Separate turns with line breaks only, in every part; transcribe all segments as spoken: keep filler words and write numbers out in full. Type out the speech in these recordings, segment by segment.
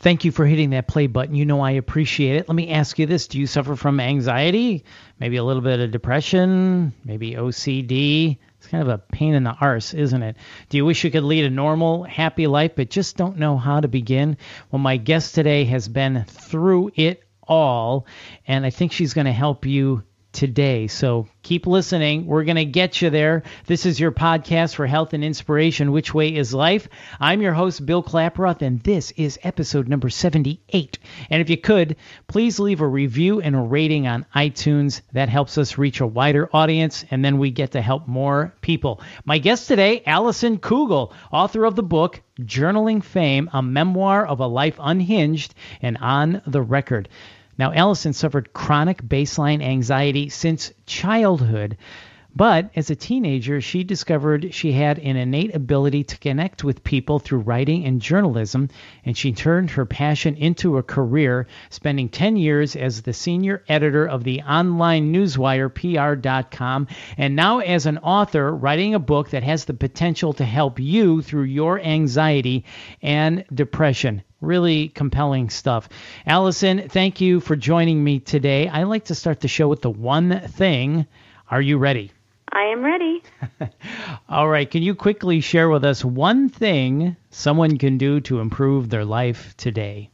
Thank you for hitting that play button. You know I appreciate it. Let me ask you this. Do you suffer from anxiety? Maybe a little bit of depression? Maybe O C D? It's kind of a pain in the arse, isn't it? Do you wish you could lead a normal, happy life, but just don't know how to begin? Well, my guest today has been through it all, and I think she's going to help you today. So keep listening. We're going to get you there. This is your podcast for health and inspiration. Which Way is Life? I'm your host, Bill Klaproth, and this is episode number seventy-eight. And if you could, please leave a review and a rating on iTunes. That helps us reach a wider audience, and then we get to help more people. My guest today, Allison Kugel, author of the book, Journaling Fame, a memoir of a life unhinged and on the record. Now, Allison suffered chronic baseline anxiety since childhood, but as a teenager, she discovered she had an innate ability to connect with people through writing and journalism, and she turned her passion into a career, spending ten years as the senior editor of the online newswire P R dot com, and now as an author, writing a book that has the potential to help you through your anxiety and depression. Really compelling stuff. Allison, thank you for joining me today. I like to start the show with the one thing. Are you ready?
I am ready.
All right. Can you quickly share with us one thing someone can do to improve their life today?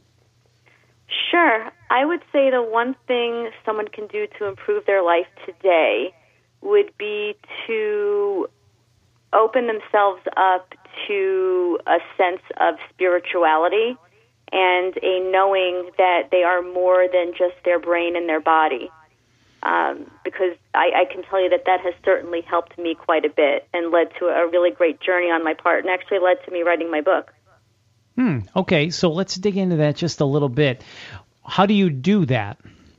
Sure. I would say the one thing someone can do to improve their life today would be to open themselves up to a sense of spirituality and a knowing that they are more than just their brain and their body. Um, because I, I can tell you that that has certainly helped me quite a bit and led to a really great journey on my part and actually led to me writing my book.
Hmm. Okay, so let's dig into that just a little bit. How do you do that?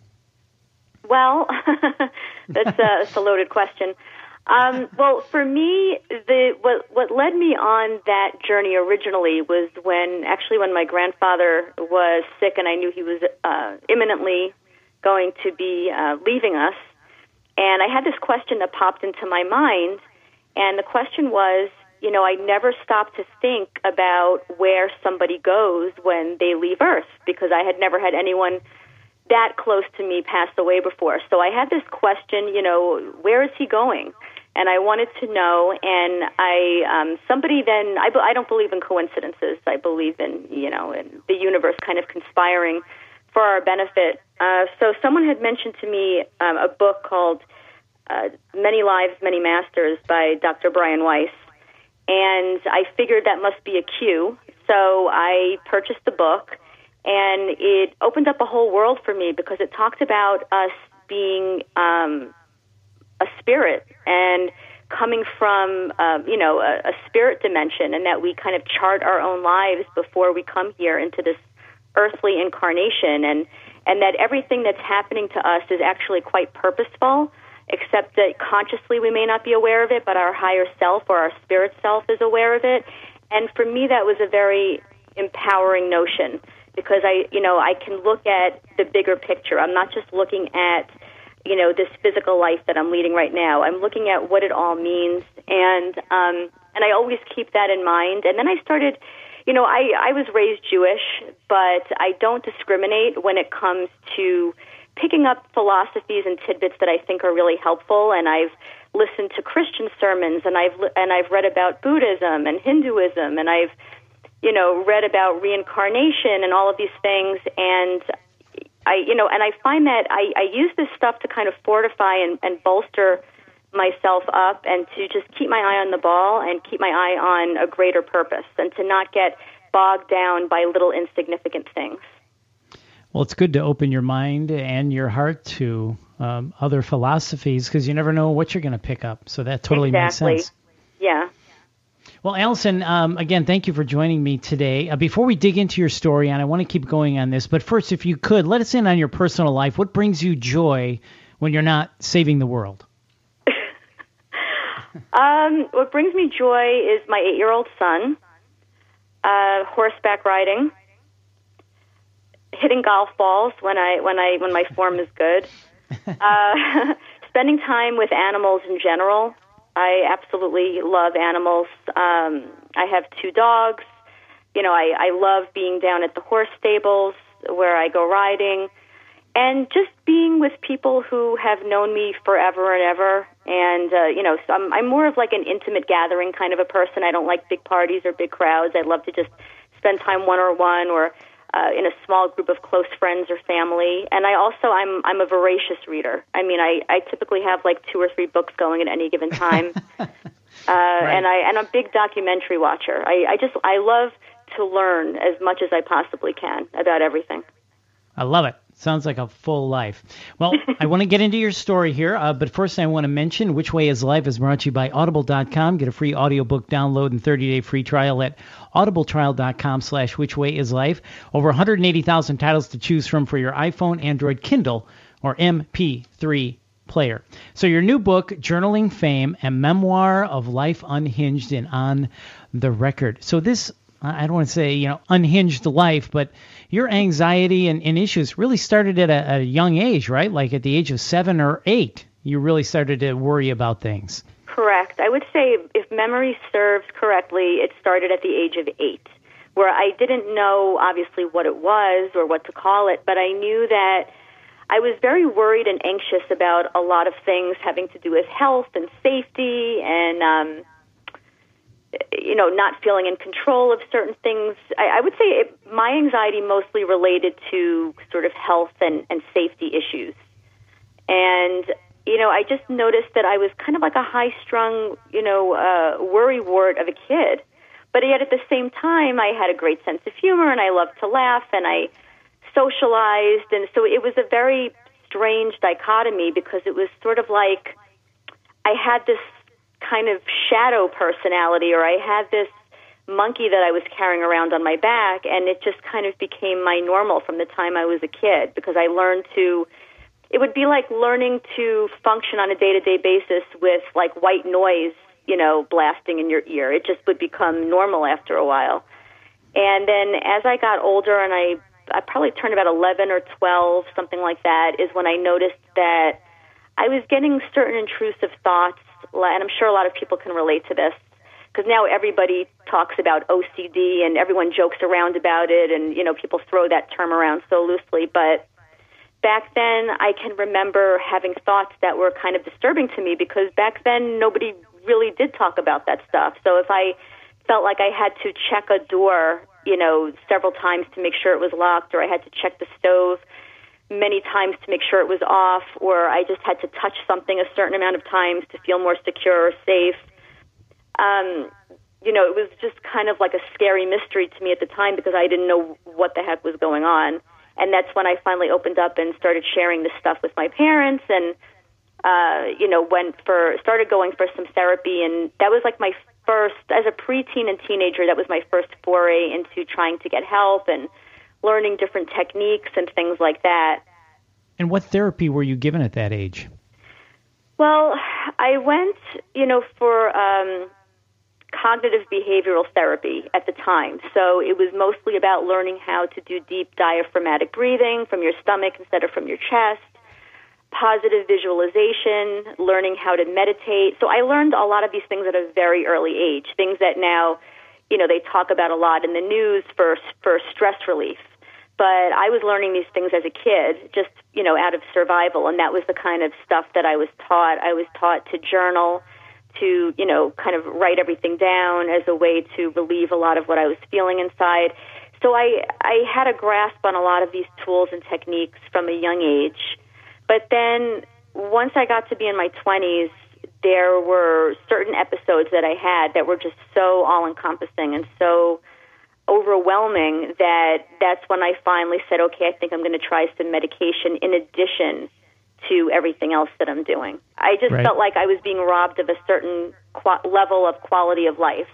Well, that's, a, that's a loaded question. Um, well, for me, the what what led me on that journey originally was when, actually, when my grandfather was sick and I knew he was uh, imminently going to be uh, leaving us. And I had this question that popped into my mind, and the question was, you know, I never stopped to think about where somebody goes when they leave Earth, because I had never had anyone that close to me pass away before. So I had this question, you know, where is he going? And I wanted to know, and I, um, somebody then, I, I don't believe in coincidences. I believe in, you know, in the universe kind of conspiring for our benefit. Uh, so someone had mentioned to me um, a book called uh, Many Lives, Many Masters by Doctor Brian Weiss. And I figured that must be a cue. So I purchased the book, and it opened up a whole world for me because it talked about us being um, a spirit and coming from, um, you know, a, a spirit dimension, and that we kind of chart our own lives before we come here into this earthly incarnation, and, and that everything that's happening to us is actually quite purposeful, except that consciously we may not be aware of it, but our higher self or our spirit self is aware of it. And for me, that was a very empowering notion because I, you know, I can look at the bigger picture. I'm not just looking at, you know, this physical life that I'm leading right now. I'm looking at what it all means, and um, and I always keep that in mind. And then I started, you know, I, I was raised Jewish, but I don't discriminate when it comes to picking up philosophies and tidbits that I think are really helpful. And I've listened to Christian sermons, and I've and I've read about Buddhism and Hinduism, and I've, you know, read about reincarnation and all of these things. And I, you know, and I find that I, I use this stuff to kind of fortify and, and bolster myself up and to just keep my eye on the ball and keep my eye on a greater purpose and to not get bogged down by little insignificant things.
Well, it's good to open your mind and your heart to um, other philosophies because you never know what you're going to pick up. So that totally
exactly.
makes sense.
Yeah.
Well, Allison, um, again, thank you for joining me today. Uh, before we dig into your story, and I want to keep going on this, but first, if you could, let us in on your personal life. What brings you joy when you're not saving the world?
um, what brings me joy is my eight-year-old son, uh, horseback riding, hitting golf balls when I when I when my form is good, uh, spending time with animals in general. I absolutely love animals. Um, I have two dogs. you know, I, I love being down at the horse stables where I go riding, and just being with people who have known me forever and ever. And, uh, you know, so I'm, I'm more of like an intimate gathering kind of a person. I don't like big parties or big crowds. I love to just spend time one-on-one or uh, in a small group of close friends or family. And I also, I'm I'm a voracious reader. I mean, I, I typically have like two or three books going at any given time. uh, right. And, I, and I'm a big documentary watcher. I, I just, I love to learn as much as I possibly can about everything.
I love it. Sounds like a full life. Well, I want to get into your story here, uh, but first I want to mention Which Way is Life is brought to you by Audible dot com. Get a free audiobook download and thirty-day free trial at audibletrial.com slash Which Way is Life. Over one hundred eighty thousand titles to choose from for your iPhone, Android, Kindle, or M P three player. So your new book, Journaling Fame, a memoir of life unhinged and on the record. So this, I don't want to say, you know, unhinged life, but your anxiety and, and issues really started at a, at a young age, right? Like at the age of seven or eight, you really started to worry about things.
Correct. I would say, if memory serves correctly, it started at the age of eight, where I didn't know, obviously, what it was or what to call it, but I knew that I was very worried and anxious about a lot of things having to do with health and safety and, um, you know, not feeling in control of certain things. I, I would say it, my anxiety mostly related to sort of health and, and safety issues. And, you know, I just noticed that I was kind of like a high-strung, you know, uh, worrywart of a kid. But yet at the same time, I had a great sense of humor, and I loved to laugh, and I socialized. And so it was a very strange dichotomy, because it was sort of like I had this kind of shadow personality, or I had this monkey that I was carrying around on my back, and it just kind of became my normal from the time I was a kid, because I learned to, it would be like learning to function on a day-to-day basis with like white noise, you know, blasting in your ear. It just would become normal after a while. And then as I got older, and I, I probably turned about eleven or twelve, something like that, is when I noticed that I was getting certain intrusive thoughts, and I'm sure a lot of people can relate to this, because now everybody talks about O C D and everyone jokes around about it, and, you know, people throw that term around so loosely. But back then, I can remember having thoughts that were kind of disturbing to me, because back then nobody really did talk about that stuff. So if I felt like I had to check a door, you know, several times to make sure it was locked, or I had to check the stove many times to make sure it was off, or I just had to touch something a certain amount of times to feel more secure or safe. Um, you know, it was just kind of like a scary mystery to me at the time, because I didn't know what the heck was going on. And that's when I finally opened up and started sharing this stuff with my parents, and, uh, you know, went for, started going for some therapy. And that was like my first, as a preteen and teenager, that was my first foray into trying to get help and learning different techniques and things like that.
And what therapy were you given at that age?
Well, I went, you know, for um, cognitive behavioral therapy at the time. So it was mostly about learning how to do deep diaphragmatic breathing from your stomach instead of from your chest, positive visualization, learning how to meditate. So I learned a lot of these things at a very early age, things that now, you know, they talk about a lot in the news for for stress relief. But I was learning these things as a kid, just, you know, out of survival, and that was the kind of stuff that I was taught. I was taught to journal, to, you know, kind of write everything down as a way to relieve a lot of what I was feeling inside. So I, I had a grasp on a lot of these tools and techniques from a young age. But then once I got to be in my twenties, there were certain episodes that I had that were just so all-encompassing and so overwhelming that that's when I finally said, okay, I think I'm going to try some medication in addition to everything else that I'm doing. I just right. felt like I was being robbed of a certain qu- level of quality of life.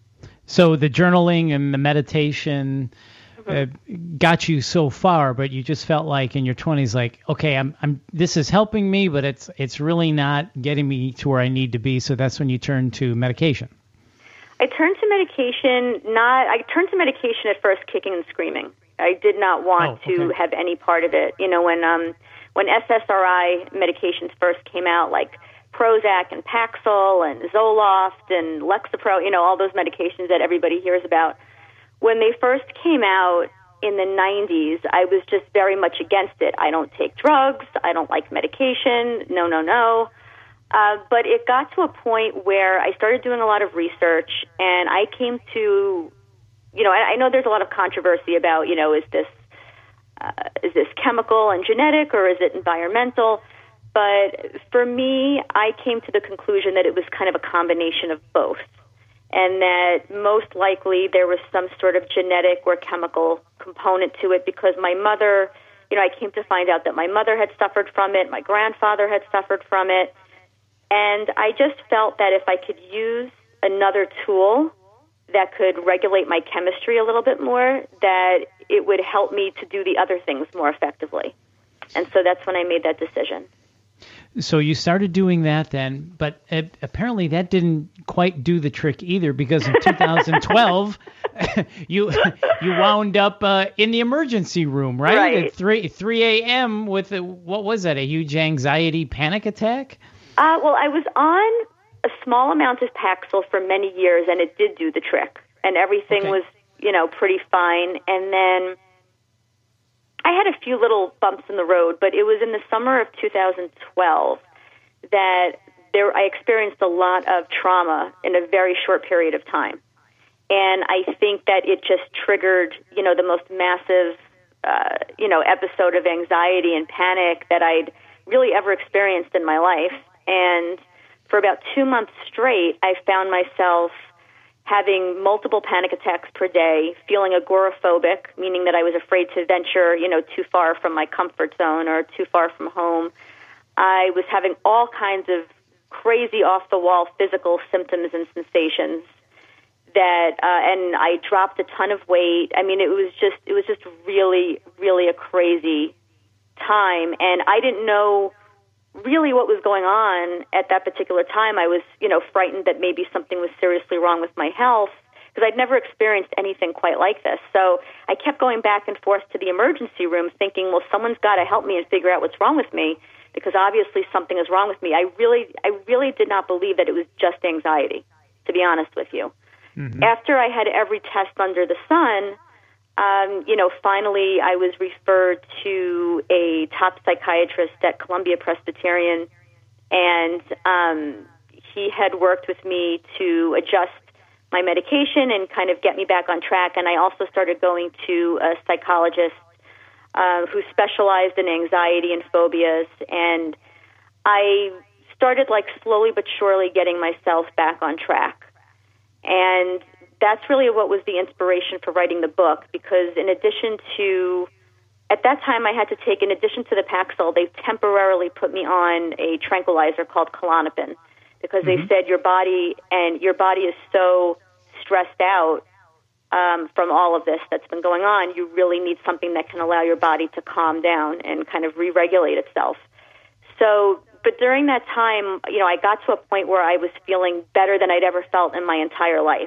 So the journaling and the meditation mm-hmm. uh, got you so far, but you just felt like in your twenties, like, okay, I'm, I'm, this is helping me, but it's, it's really not getting me to where I need to be. So that's when you turn to medication.
I turned to medication, not, I turned to medication at first kicking and screaming. I did not want oh, okay. to have any part of it. You know, when, um, when S S R I medications first came out, like Prozac and Paxil and Zoloft and Lexapro, you know, all those medications that everybody hears about, when they first came out in the nineties, I was just very much against it. I don't take drugs. I don't like medication. No, no, no. Uh, but it got to a point where I started doing a lot of research, and I came to, you know, I, I know there's a lot of controversy about, you know, is this uh, is this chemical and genetic, or is it environmental? But for me, I came to the conclusion that it was kind of a combination of both, and that most likely there was some sort of genetic or chemical component to it, because my mother, you know, I came to find out that my mother had suffered from it, my grandfather had suffered from it, and I just felt that if I could use another tool that could regulate my chemistry a little bit more, that it would help me to do the other things more effectively. And so that's when I made that decision.
So you started doing that then, but uh, apparently that didn't quite do the trick either, because in two thousand twelve you you wound up uh, in the emergency room, right?
Right.
At three three a.m. with a, what was that? A huge anxiety panic attack?
Uh, well, I was on a small amount of Paxil for many years, and it did do the trick, and everything
Okay.
was, you know, pretty fine. And then I had a few little bumps in the road, but it was in the summer of two thousand twelve that there I experienced a lot of trauma in a very short period of time. And I think that it just triggered, you know, the most massive, uh, you know, episode of anxiety and panic that I'd really ever experienced in my life. And for about two months straight, I found myself having multiple panic attacks per day, feeling agoraphobic, meaning that I was afraid to venture, you know, too far from my comfort zone or too far from home. I was having all kinds of crazy off-the-wall physical symptoms and sensations that, uh, and I dropped a ton of weight. I mean, it was just, it was just really, really a crazy time, and I didn't know really what was going on at that particular time. I was, you know, frightened that maybe something was seriously wrong with my health, because I'd never experienced anything quite like this. So I kept going back and forth to the emergency room thinking, well, someone's got to help me and figure out what's wrong with me, because obviously something is wrong with me. I really, I really did not believe that it was just anxiety, to be honest with you. Mm-hmm. After I had every test under the sun, Um, you know, finally I was referred to a top psychiatrist at Columbia Presbyterian, and um, he had worked with me to adjust my medication and kind of get me back on track. And I also started going to a psychologist uh, who specialized in anxiety and phobias, and I started like slowly but surely getting myself back on track. And that's really what was the inspiration for writing the book, because in addition to, at that time I had to take, in addition to the Paxil, they temporarily put me on a tranquilizer called Klonopin, because mm-hmm. they said your body, and your body is so stressed out um, from all of this that's been going on, you really need something that can allow your body to calm down and kind of re-regulate itself. So, but during that time, you know, I got to a point where I was feeling better than I'd ever felt in my entire life.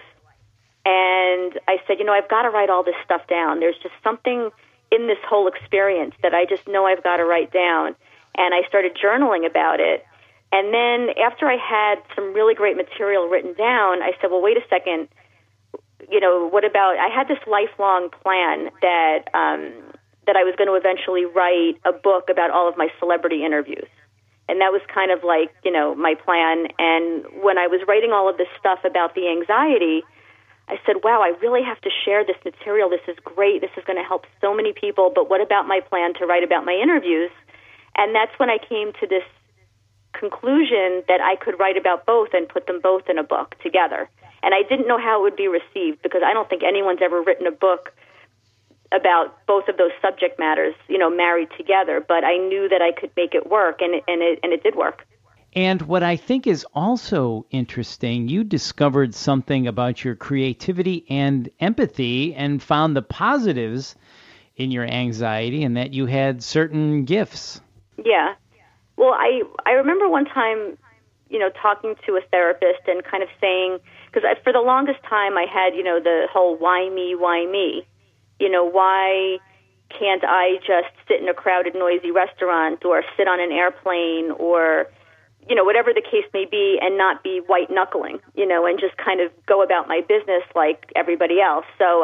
And I said, you know, I've got to write all this stuff down. There's just something in this whole experience that I just know I've got to write down. And I started journaling about it. And then after I had some really great material written down, I said, well, wait a second. You know, what about, I had this lifelong plan that um, that I was going to eventually write a book about all of my celebrity interviews. And that was kind of like, you know, my plan. And when I was writing all of this stuff about the anxiety, I said, wow, I really have to share this material. This is great. This is going to help so many people. But what about my plan to write about my interviews? And that's when I came to this conclusion that I could write about both and put them both in a book together. And I didn't know how it would be received, because I don't think anyone's ever written a book about both of those subject matters, you know, married together. But I knew that I could make it work, and it, and it, and it did work.
And what I think is also interesting, you discovered something about your creativity and empathy and found the positives in your anxiety, and that you had certain gifts.
Yeah. Well, I, I remember one time, you know, talking to a therapist and kind of saying, because for the longest time I had, you know, the whole why me, why me? You know, why can't I just sit in a crowded, noisy restaurant or sit on an airplane or, you know, whatever the case may be, and not be white-knuckling, you know, and just kind of go about my business like everybody else. So I was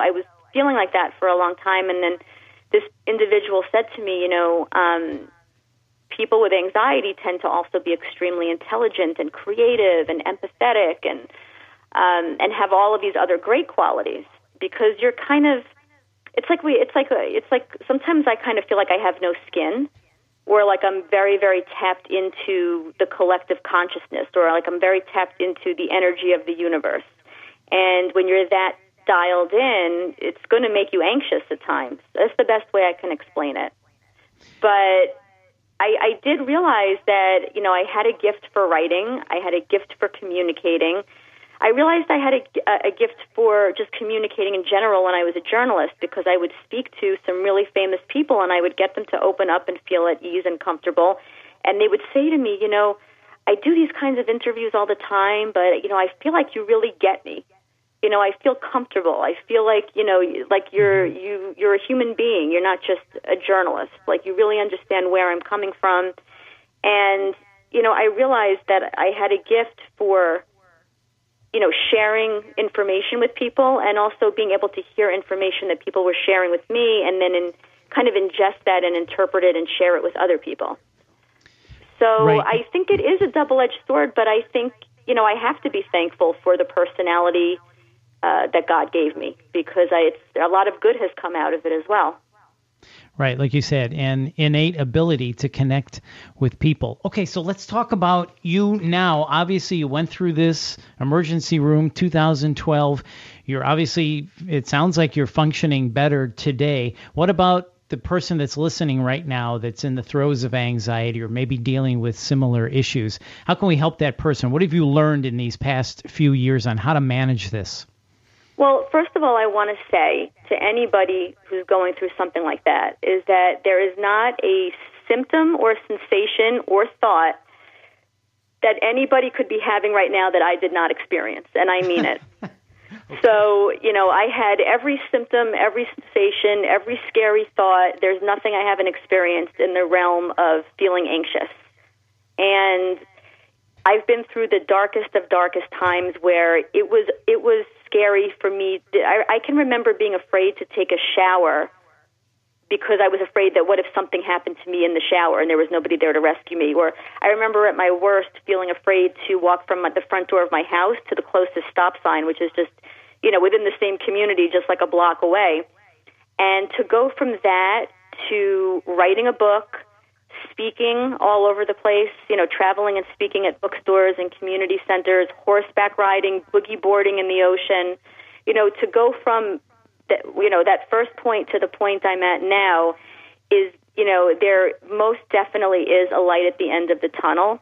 feeling like that for a long time. And then this individual said to me, you know, um, people with anxiety tend to also be extremely intelligent and creative and empathetic and um, and have all of these other great qualities, because you're kind of, it's like we, it's like a, it's like sometimes I kind of feel like I have no skin, or like I'm very, very tapped into the collective consciousness, or like I'm very tapped into the energy of the universe. And when you're that dialed in, it's going to make you anxious at times. That's the best way I can explain it. But I, I did realize that, you know, I had a gift for writing. I had a gift for communicating. I realized I had a, a gift for just communicating in general when I was a journalist, because I would speak to some really famous people and I would get them to open up and feel at ease and comfortable. And they would say to me, you know, I do these kinds of interviews all the time, but, you know, I feel like you really get me. You know, I feel comfortable. I feel like, you know, like you're you you're a human being. You're not just a journalist. Like, you really understand where I'm coming from. And, you know, I realized that I had a gift for, you know, sharing information with people, and also being able to hear information that people were sharing with me, and then in, kind of ingest that and interpret it and share it with other people. So right. I think it is a double-edged sword, but I think, you know, I have to be thankful for the personality Uh, that God gave me, because I, it's, a lot of good has come out of it as well.
Right, like you said, an innate ability to connect with people. Okay, so let's talk about you now. Obviously, you went through this emergency room two thousand twelve. You're obviously, it sounds like you're functioning better today. What about the person that's listening right now that's in the throes of anxiety or maybe dealing with similar issues? How can we help that person? What have you learned in these past few years on how to manage this?
Well, first of all, I want to say to anybody who's going through something like that is that there is not a symptom or sensation or thought that anybody could be having right now that I did not experience, and I mean it. Okay. So, you know, I had every symptom, every sensation, every scary thought. There's nothing I haven't experienced in the realm of feeling anxious. And I've been through the darkest of darkest times where it was it was scary for me. I, I can remember being afraid to take a shower because I was afraid that what if something happened to me in the shower and there was nobody there to rescue me? Or I remember at my worst feeling afraid to walk from the front door of my house to the closest stop sign, which is just, you know, within the same community, just like a block away. And to go from that to writing a book, speaking all over the place, you know, traveling and speaking at bookstores and community centers, horseback riding, boogie boarding in the ocean, you know, to go from, the, you know, that first point to the point I'm at now is, you know, there most definitely is a light at the end of the tunnel.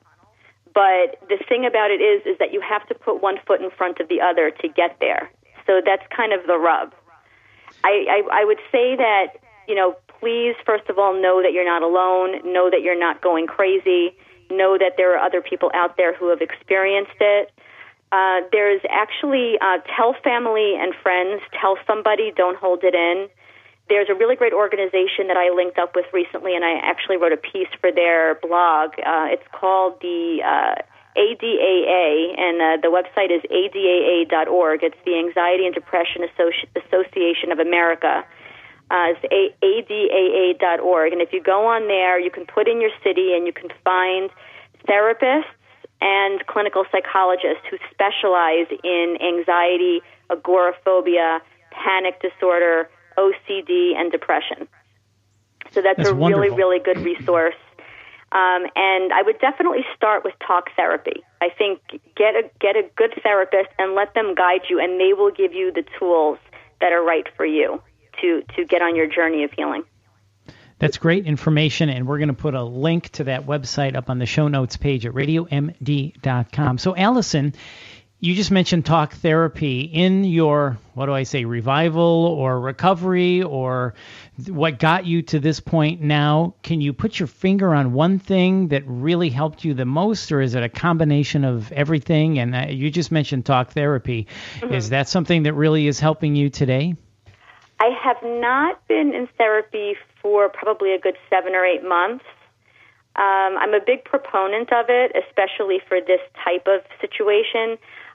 But the thing about it is, is that you have to put one foot in front of the other to get there. So that's kind of the rub. I, I, I would say that, you know, please, first of all, know that you're not alone. Know that you're not going crazy. Know that there are other people out there who have experienced it. Uh, there's actually, uh, tell family and friends, tell somebody, don't hold it in. There's a really great organization that I linked up with recently, and I actually wrote a piece for their blog. Uh, it's called the uh, A D A A, and uh, the website is A D A A dot org. It's the Anxiety and Depression Associ- Association of America. Uh, it's A D A A dot org. And if you go on there, you can put in your city and you can find therapists and clinical psychologists who specialize in anxiety, agoraphobia, panic disorder, O C D, and depression. So that's, that's a wonderful. really, really good resource. Um, and I would definitely start with talk therapy. I think get a, get a good therapist and let them guide you, and they will give you the tools that are right for you to to get on your journey of healing.
That's great information, and we're going to put a link to that website up on the show notes page at radio m d dot com. So, Allison, you just mentioned talk therapy. In your, what do I say, revival or recovery, or what got you to this point now, can you put your finger on one thing that really helped you the most, or is it a combination of everything? And uh, you just mentioned talk therapy. Mm-hmm. Is that something that really is helping you today?
I have not been in therapy for probably a good seven or eight months. Um, I'm a big proponent of it, especially for this type of situation.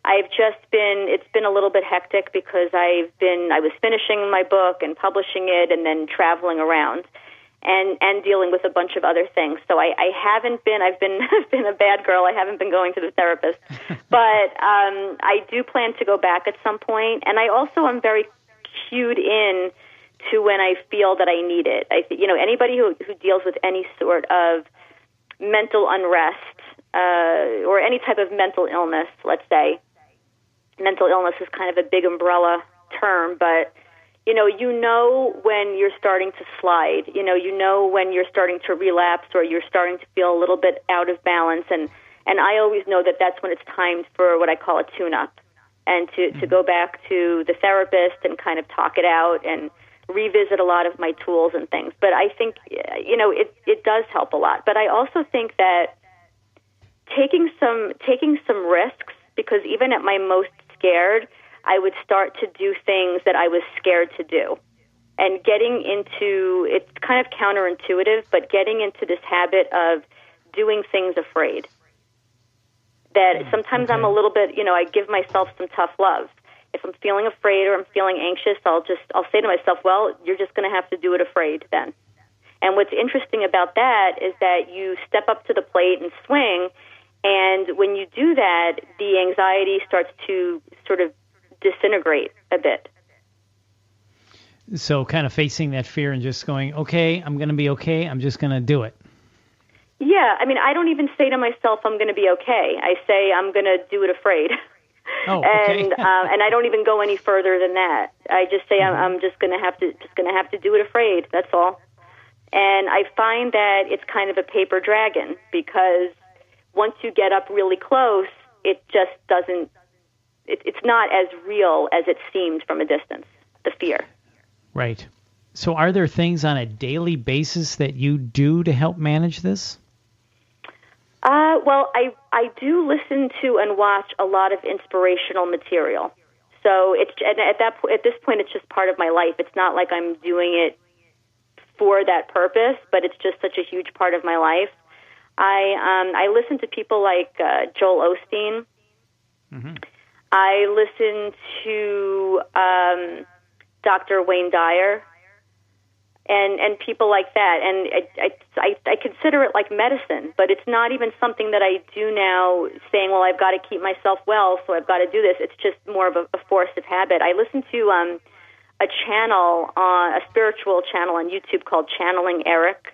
I've just been, it's been a little bit hectic because I've been, I was finishing my book and publishing it and then traveling around and, and dealing with a bunch of other things. So I, I haven't been, I've been, I've been a bad girl. I haven't been going to the therapist, but um, I do plan to go back at some point. And I also am very cued in to when I feel that I need it. I, you know, anybody who, who deals with any sort of mental unrest uh, or any type of mental illness, let's say, mental illness is kind of a big umbrella term, but, you know, you know when you're starting to slide. You know, you know when you're starting to relapse or you're starting to feel a little bit out of balance. And, and I always know that that's when it's time for what I call a tune-up and to, mm-hmm. to go back to the therapist and kind of talk it out and revisit a lot of my tools and things. But I think, you know, it, it does help a lot. But I also think that taking some taking some risks, because even at my most scared, I would start to do things that I was scared to do. And getting into, it's kind of counterintuitive, but getting into this habit of doing things afraid. That sometimes okay. I'm a little bit, you know, I give myself some tough love. If I'm feeling afraid or I'm feeling anxious, I'll just, I'll say to myself, well, you're just going to have to do it afraid then. And what's interesting about that is that you step up to the plate and swing, and when you do that, the anxiety starts to sort of disintegrate a bit.
So kind of facing that fear and just going, okay, I'm going to be okay. I'm just going to do it.
Yeah. I mean, I don't even say to myself, I'm going to be okay. I say I'm going to do it afraid.
Oh, okay.
and uh, and I don't even go any further than that. I just say mm-hmm. I'm, I'm just going to have to just going to have to do it afraid. That's all. And I find that it's kind of a paper dragon, because once you get up really close, it just doesn't, it, it's not as real as it seemed from a distance, the fear.
Right. So are there things on a daily basis that you do to help manage this?
Uh, well, I, I do listen to and watch a lot of inspirational material. So it's, and at that at this point, it's just part of my life. It's not like I'm doing it for that purpose, but it's just such a huge part of my life. I um, I listen to people like uh, Joel Osteen. Mm-hmm. I listen to um, Doctor Wayne Dyer, and and people like that. And I, I I consider it like medicine, but it's not even something that I do now, saying, well, I've got to keep myself well, so I've got to do this. It's just more of a, a force of habit. I listen to um, a channel on a spiritual channel on YouTube called Channeling Eric.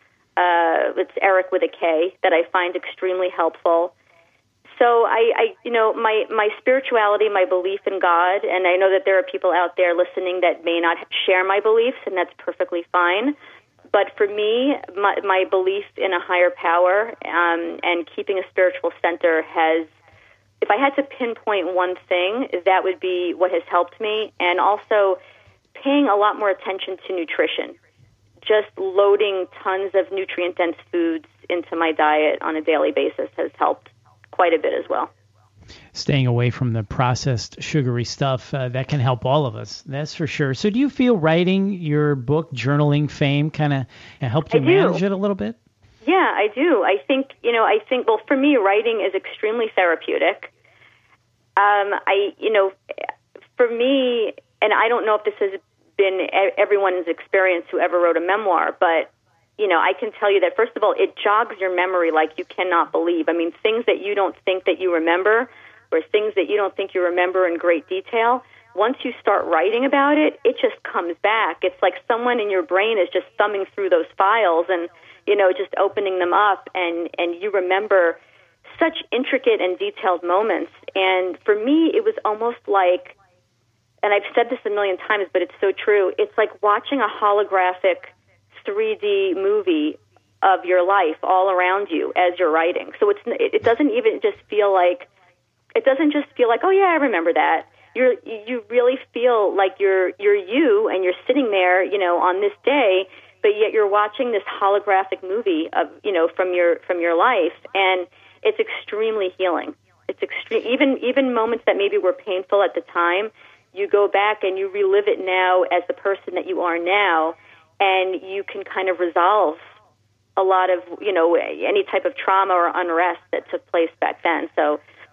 Uh, it's Eric with a K, that I find extremely helpful. So I, I, you know, my, my spirituality, my belief in God, and I know that there are people out there listening that may not share my beliefs, and that's perfectly fine. But for me, my, my belief in a higher power um, and keeping a spiritual center has, if I had to pinpoint one thing, that would be what has helped me, and also paying a lot more attention to nutrition. Just loading tons of nutrient-dense foods into my diet on a daily basis has helped quite a bit as well.
Staying away from the processed, sugary stuff, uh, that can help all of us, that's for sure. So do you feel writing your book, Journaling Fame, kind of helped you manage it a little bit?
Yeah, I do. I think, you know, I think, well, for me, writing is extremely therapeutic. Um, I, you know, for me, and I don't know if this has been everyone's experience who ever wrote a memoir, but, you know, I can tell you that, first of all, it jogs your memory like you cannot believe. I mean, things that you don't think that you remember, or things that you don't think you remember in great detail, once you start writing about it, it just comes back. It's like someone in your brain is just thumbing through those files and, you know, just opening them up, and, and you remember such intricate and detailed moments. And for me, it was almost like, and I've said this a million times, but it's so true, it's like watching a holographic three D movie of your life all around you as you're writing. So it's it doesn't even just feel like, it doesn't just feel like, oh yeah, I remember that. You're you really feel like you're you're you, and you're sitting there, you know, on this day, but yet you're watching this holographic movie of, you know, from your from your life, and it's extremely healing. It's extreme, even even moments that maybe were painful at the time. You go back and you relive it now as the person that you are now, and you can kind of resolve a lot of, you know, any type of trauma or unrest that took place back then. So,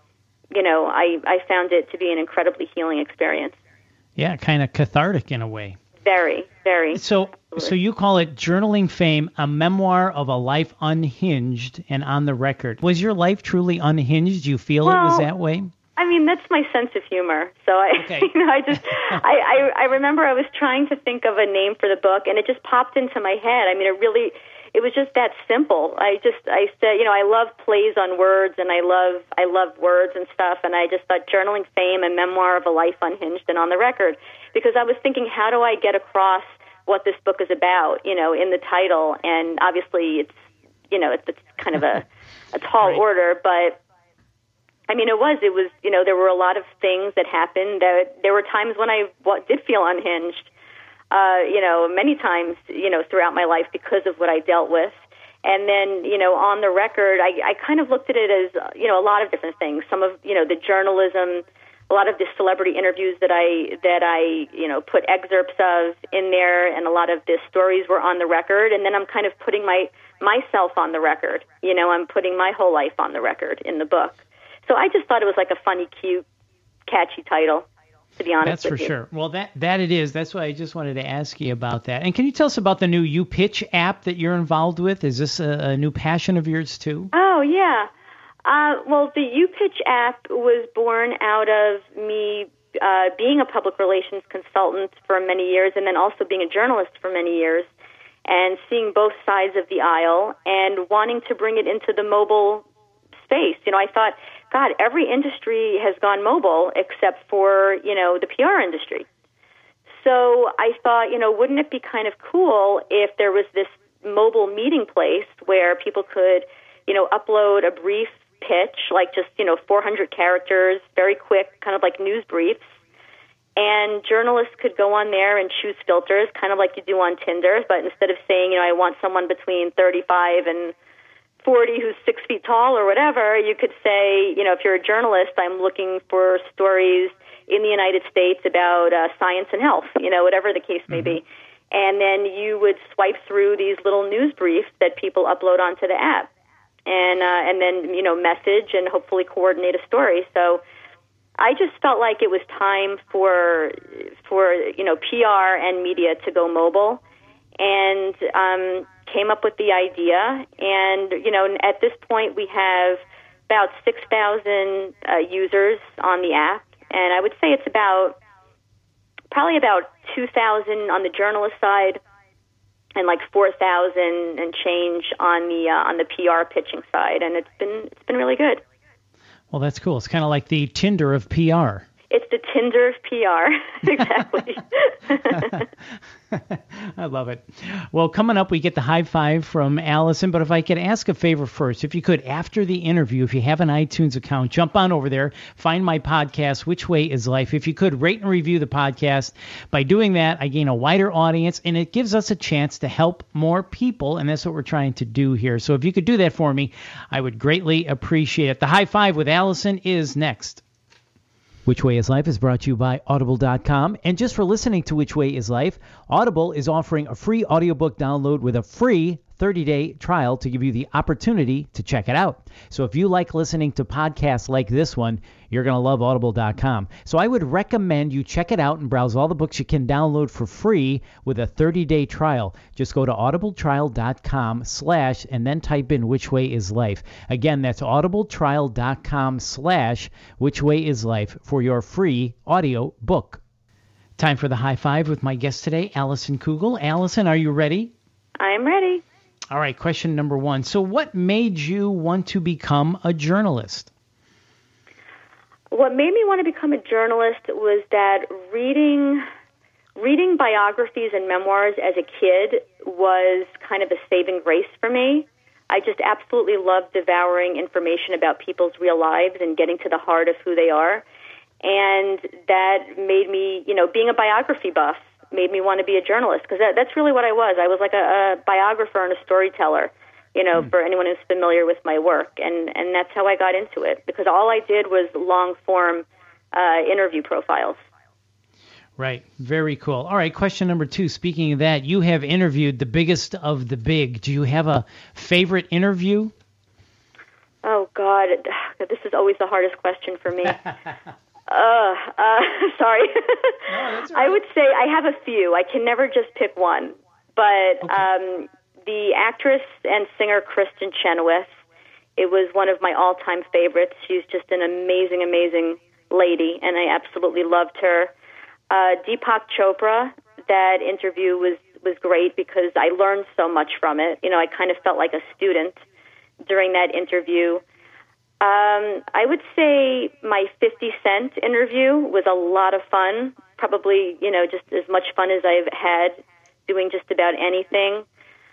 you know, I, I found it to be an incredibly healing experience.
Yeah, kind of cathartic in a way.
Very, very.
So,
Absolutely.
so you call it Journaling Fame, a memoir of a life unhinged and on the record. Was your life truly unhinged? Do you feel
well,
it was that way?
I mean, that's my sense of humor. So I,
okay.
you know, I just, I, I, I remember I was trying to think of a name for the book, and it just popped into my head. I mean, it really, it was just that simple. I just, I said, you know, I love plays on words, and I love, I love words and stuff, and I just thought Journaling Fame, a memoir of a life unhinged and on the record, because I was thinking, how do I get across what this book is about, you know, in the title? And obviously, it's, you know, it's, it's kind of a, a tall
right.
order, but. I mean, it was, it was, you know, there were a lot of things that happened. That there were times when I w- did feel unhinged, uh, you know, many times, you know, throughout my life because of what I dealt with. And then, you know, on the record, I, I kind of looked at it as, you know, a lot of different things. Some of, you know, the journalism, a lot of the celebrity interviews that I, that I, you know, put excerpts of in there, and a lot of the stories were on the record. And then I'm kind of putting my myself on the record. You know, I'm putting my whole life on the record in the book. So I just thought it was like a funny, cute, catchy title, to be honest
That's
with
for
you.
sure. Well, that that it is. That's why I just wanted to ask you about that. And can you tell us about the new YouPitch app that you're involved with? Is this a, a new passion of yours, too?
Oh, yeah. Uh, well, the YouPitch app was born out of me uh, being a public relations consultant for many years, and then also being a journalist for many years, and seeing both sides of the aisle and wanting to bring it into the mobile space. You know, I thought, God, every industry has gone mobile except for, you know, the P R industry. So I thought, you know, wouldn't it be kind of cool if there was this mobile meeting place where people could, you know, upload a brief pitch, like just, you know, four hundred characters, very quick, kind of like news briefs, and journalists could go on there and choose filters, kind of like you do on Tinder, but instead of saying, you know, I want someone between thirty-five and forty who's six feet tall or whatever, you could say, you know, if you're a journalist, I'm looking for stories in the United States about uh, science and health, you know, whatever the case may be. And then you would swipe through these little news briefs that people upload onto the app, and uh, and then, you know, message and hopefully coordinate a story. So I just felt like it was time for, for you know, P R and media to go mobile, and um came up with the idea, and, you know, at this point we have about six thousand uh, users on the app, and I would say it's about, probably about two thousand on the journalist side, and like four thousand and change on the uh, on the P R pitching side, and it's been it's been really good.
Well, that's cool. It's kind of like the Tinder of P R.
It's the Tinder of P R, exactly.
I love it. Well, coming up, we get the high five from Allison. But if I could ask a favor first, if you could, after the interview, if you have an iTunes account, jump on over there, find my podcast, Which Way is Life. If you could, rate and review the podcast. By doing that, I gain a wider audience, and it gives us a chance to help more people, and that's what we're trying to do here. So if you could do that for me, I would greatly appreciate it. The high five with Allison is next. Which Way is Life is brought to you by Audible dot com. And just for listening to Which Way is Life, Audible is offering a free audiobook download with a free thirty-day trial to give you the opportunity to check it out. So if you like listening to podcasts like this one, you're going to love Audible dot com. So I would recommend you check it out and browse all the books you can download for free with a thirty-day trial. Just go to audibletrial.com slash and then type in Which Way is Life. Again, that's audibletrial.com slash Which Way is Life for your free audio book. Time for the high five with my guest today, Allison Kugel. Allison, are you ready?
I'm ready.
All right, question number one. So what made you want to become a journalist?
What made me want to become a journalist was that reading reading biographies and memoirs as a kid was kind of a saving grace for me. I just absolutely loved devouring information about people's real lives and getting to the heart of who they are. And that made me, you know, being a biography buff, made me want to be a journalist, because that, that's really what I was. I was like a, a biographer and a storyteller, you know, mm. for anyone who's familiar with my work. And, and that's how I got into it, because all I did was long-form uh, interview profiles.
Right. Very cool. All right. Question number two. Speaking of that, you have interviewed the biggest of the big. Do you have a favorite interview?
Oh, God. This is always the hardest question for me. uh, uh, sorry.
No, that's all right.
I would say I have a few. I can never just pick one. But
Okay.
um, the actress and singer Kristen Chenoweth, it was one of my all-time favorites. She's just an amazing, amazing lady, and I absolutely loved her. Uh, Deepak Chopra, that interview was, was great because I learned so much from it. You know, I kind of felt like a student during that interview. Um, I would say my fifty Cent interview was a lot of fun, probably, you know, just as much fun as I've had doing just about anything.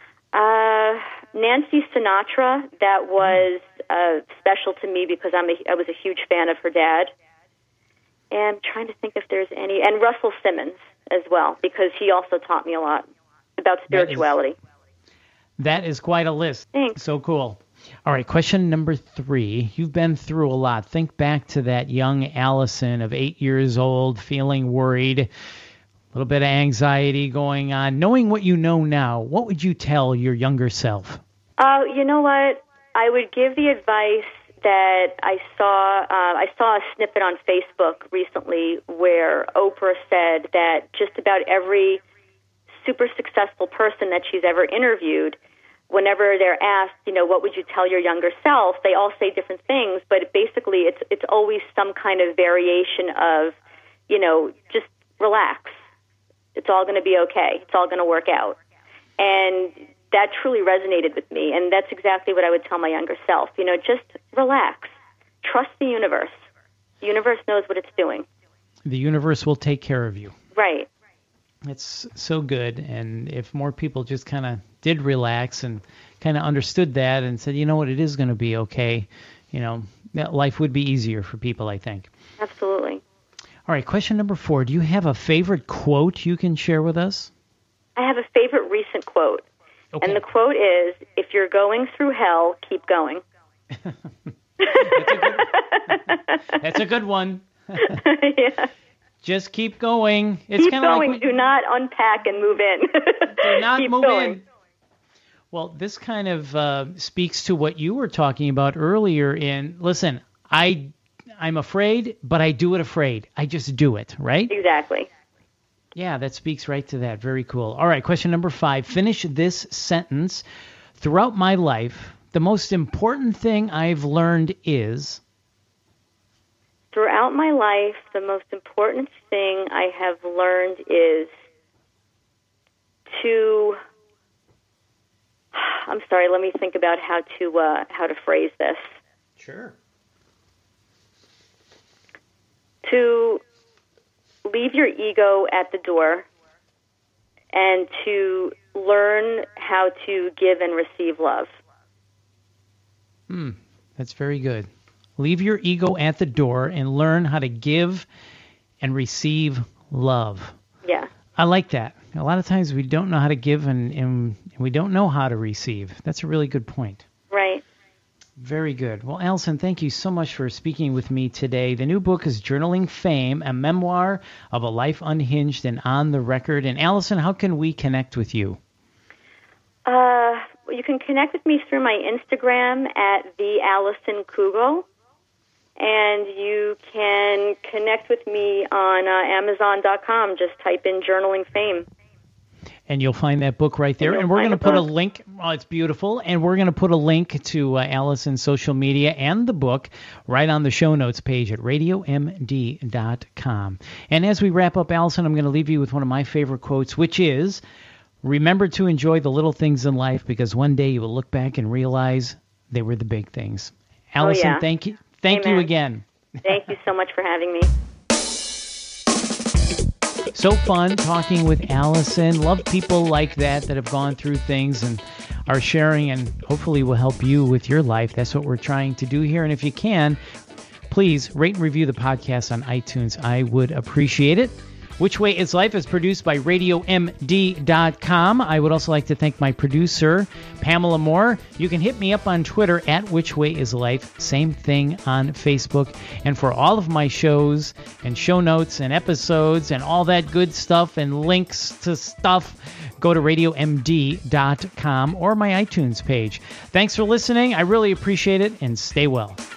Uh, Nancy Sinatra, that was uh, special to me because I'm a, I was a huge fan of her dad. And I'm trying to think if there's any, and Russell Simmons as well, because he also taught me a lot about spirituality.
That is, that is quite a list.
Thanks.
So cool. All right, question number three. You've been through a lot. Think back to that young Allison of eight years old, feeling worried, a little bit of anxiety going on. Knowing what you know now, what would you tell your younger self?
Uh, you know what? I would give the advice that I saw. Uh, I saw a snippet on Facebook recently where Oprah said that just about every super successful person that she's ever interviewed, whenever they're asked, you know, what would you tell your younger self, they all say different things, but basically it's it's always some kind of variation of, you know, just relax. It's all going to be okay. It's all going to work out. And that truly resonated with me, and that's exactly what I would tell my younger self. You know, just relax. Trust the universe. The universe knows what it's doing.
The universe will take care of you.
Right.
It's so good, and if more people just kind of did relax and kind of understood that and said, you know what, it is going to be okay, you know, that life would be easier for people, I think.
Absolutely.
All right, question number four. Do you have a favorite quote you can share with us?
I have a favorite recent quote.
Okay.
And the quote is, if you're going through hell, keep going.
That's a good, that's a good one.
Yeah.
Just keep going. It's
Keep
kind of
going.
like
Do not unpack and move in.
do not
keep
move
going.
in. Well, this kind of uh, speaks to what you were talking about earlier in, listen, I, I'm afraid, but I do it afraid. I just do it, right?
Exactly.
Yeah, that speaks right to that. Very cool. All right, question number five. Finish this sentence. Throughout my life, the most important thing I've learned is...
Throughout my life, the most important thing I have learned is to... I'm sorry, let me think about how to uh, how to phrase this.
Sure.
To leave your ego at the door and to learn how to give and receive love.
Hmm, that's very good. Leave your ego at the door and learn how to give and receive love.
Yeah.
I like that. A lot of times we don't know how to give and, and we don't know how to receive. That's a really good point.
Right.
Very good. Well, Allison, thank you so much for speaking with me today. The new book is Journaling Fame, a memoir of a life unhinged and on the record. And Allison, how can we connect with you?
Uh, you can connect with me through my Instagram at the Allison Kugel, and you can connect with me on uh, Amazon dot com. Just type in Journaling Fame.
And you'll find that book right there.
And,
and we're going to put
book.
a link. Oh, it's beautiful. And we're going to put a link to uh, Allison's social media and the book right on the show notes page at radio m d dot com. And as we wrap up, Allison, I'm going to leave you with one of my favorite quotes, which is, remember to enjoy the little things in life because one day you will look back and realize they were the big things. Allison,
oh, yeah.
thank you. Thank
Amen.
you again.
Thank you so much for having me.
So fun talking with Allison. Love people like that that have gone through things and are sharing and hopefully will help you with your life. That's what we're trying to do here. And if you can, please rate and review the podcast on iTunes. I would appreciate it. Which Way is Life is produced by radio m d dot com. I would also like to thank my producer, Pamela Moore. You can hit me up on Twitter at Which Way is Life. Same thing on Facebook. And for all of my shows and show notes and episodes and all that good stuff and links to stuff, go to radio m d dot com or my iTunes page. Thanks for listening. I really appreciate it, and stay well.